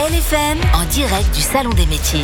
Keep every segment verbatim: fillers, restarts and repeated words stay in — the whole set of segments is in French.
L F M, en direct du Salon des métiers.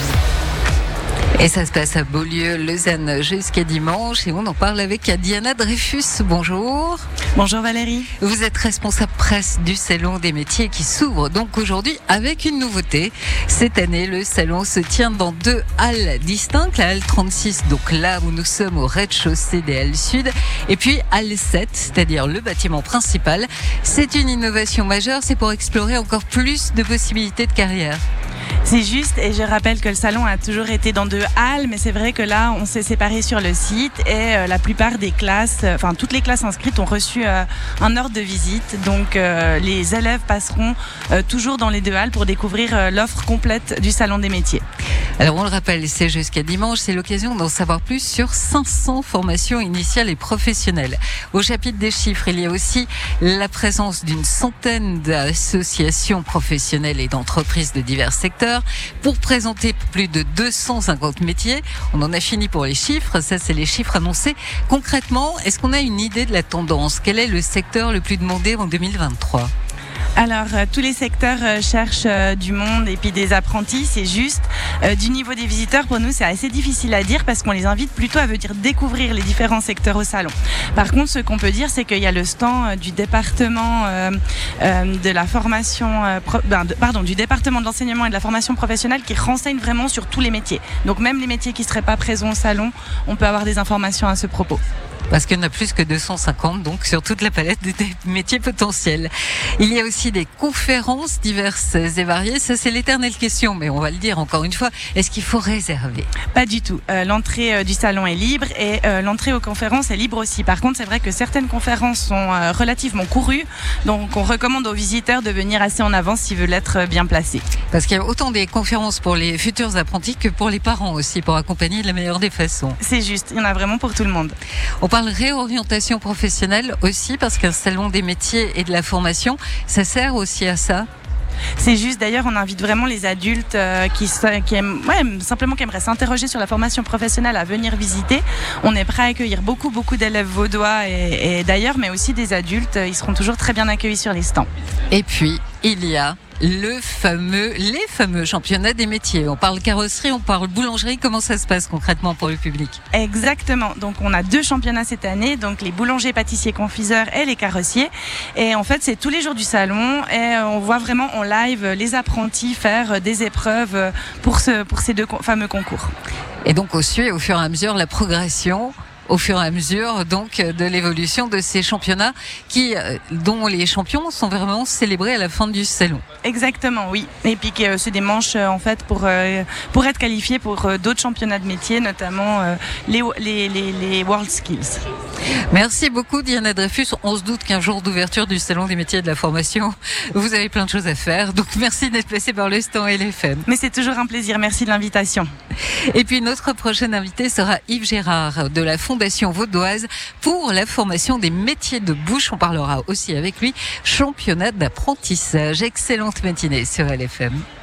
Et ça se passe à Beaulieu, Lausanne, jusqu'à dimanche. Et on en parle avec Diana Dreyfus. Bonjour. Bonjour Valérie. Vous êtes responsable presse du Salon des métiers qui s'ouvre donc aujourd'hui avec une nouveauté. Cette année, le salon se tient dans deux halles distinctes. La halle trente-six, donc là où nous sommes au rez-de-chaussée des halles sud. Et puis halle sept, c'est-à-dire le bâtiment principal. C'est une innovation majeure, c'est pour explorer encore plus de possibilités de carrière. C'est juste, et je rappelle que le salon a toujours été dans deux halles, mais c'est vrai que là, on s'est séparés sur le site et euh, la plupart des classes, euh, enfin toutes les classes inscrites ont reçu euh, un ordre de visite. Donc euh, les élèves passeront euh, toujours dans les deux halles pour découvrir euh, l'offre complète du Salon des métiers. Alors on le rappelle, c'est jusqu'à dimanche, c'est l'occasion d'en savoir plus sur cinq cents formations initiales et professionnelles. Au chapitre des chiffres, il y a aussi la présence d'une centaine d'associations professionnelles et d'entreprises de divers secteurs pour présenter plus de deux cent cinquante métiers. On en a fini pour les chiffres, ça c'est les chiffres annoncés. Concrètement, est-ce qu'on a une idée de la tendance? Quel est le secteur le plus demandé en deux mille vingt-trois? Alors, euh, tous les secteurs euh, cherchent euh, du monde et puis des apprentis, c'est juste. Euh, du niveau des visiteurs, pour nous, c'est assez difficile à dire parce qu'on les invite plutôt à venir découvrir les différents secteurs au salon. Par contre, ce qu'on peut dire, c'est qu'il y a le stand euh, du département euh, euh, de la formation, euh, pro, ben, de, pardon, du département de l'enseignement et de la formation professionnelle qui renseigne vraiment sur tous les métiers. Donc, même les métiers qui ne seraient pas présents au salon, on peut avoir des informations à ce propos. Parce qu'il y en a plus que deux cent cinquante, donc sur toute la palette des métiers potentiels. Il y a aussi des conférences diverses et variées. Ça, c'est l'éternelle question, mais on va le dire encore une fois. Est-ce qu'il faut réserver? Pas du tout. Euh, l'entrée euh, du salon est libre et euh, l'entrée aux conférences est libre aussi. Par contre, c'est vrai que certaines conférences sont euh, relativement courues, donc on recommande aux visiteurs de venir assez en avance s'ils veulent être bien placés. Parce qu'il y a autant des conférences pour les futurs apprentis que pour les parents aussi, pour accompagner de la meilleure des façons. C'est juste, il y en a vraiment pour tout le monde. On parle réorientation professionnelle aussi, parce qu'un salon des métiers et de la formation, ça sert aussi à ça. C'est juste, d'ailleurs, on invite vraiment les adultes euh, qui, qui aiment, ouais, simplement qui aimeraient s'interroger sur la formation professionnelle à venir visiter. On est prêt à accueillir beaucoup, beaucoup d'élèves vaudois et, et d'ailleurs, mais aussi des adultes. Ils seront toujours très bien accueillis sur les stands. Et puis, il y a le fameux, les fameux championnats des métiers. On parle carrosserie, on parle boulangerie. Comment ça se passe concrètement pour le public? Exactement. Donc, on a deux championnats cette année. Donc, les boulangers, pâtissiers, confiseurs et les carrossiers. Et en fait, c'est tous les jours du salon. Et on voit vraiment en live les apprentis faire des épreuves pour, ce, pour ces deux fameux concours. Et donc, on suit au fur et à mesure la progression au fur et à mesure donc de l'évolution de ces championnats qui, dont les champions sont vraiment célébrés à la fin du salon. Exactement, oui. Et puis que c'est des manches en fait pour pour être qualifiés pour d'autres championnats de métier, notamment les les les, les World Skills. Merci beaucoup Diana Dreyfus. On se doute qu'un jour d'ouverture du salon des métiers et de la formation, vous avez plein de choses à faire. Donc merci d'être passé par le stand L F M. Mais c'est toujours un plaisir. Merci de l'invitation. Et puis notre prochain invité sera Yves Gérard de la Fondation Vaudoise pour la formation des métiers de bouche. On parlera aussi avec lui championnat d'apprentissage. Excellente matinée sur L F M.